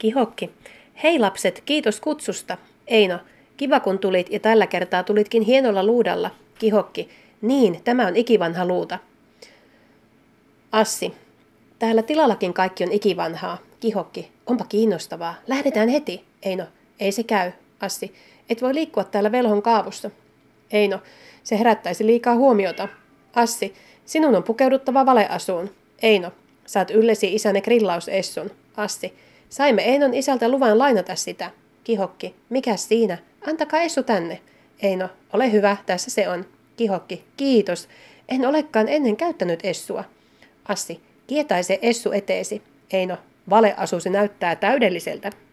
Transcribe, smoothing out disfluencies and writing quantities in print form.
Kihokki. Hei lapset, kiitos kutsusta. Eino. Kiva kun tulit ja tällä kertaa tulitkin hienolla luudalla. Kihokki. Niin, tämä on ikivanha luuta. Assi. Täällä tilallakin kaikki on ikivanhaa. Kihokki. Onpa kiinnostavaa. Lähdetään heti. Eino. Ei se käy. Assi. Et voi liikkua täällä velhon kaavussa. Eino. Se herättäisi liikaa huomiota. Assi. Sinun on pukeuduttava valeasuun. Eino. Saat yllesi isänne grillausessun. Assi. Saimme Einon isältä luvan lainata sitä. Kihokki. Mikäs siinä? Antakaa essu tänne. Eino. Ole hyvä, tässä se on. Kihokki. Kiitos. En olekaan ennen käyttänyt essua. Assi. Kietaise essu eteesi. Eino. Valeasu se näyttää täydelliseltä.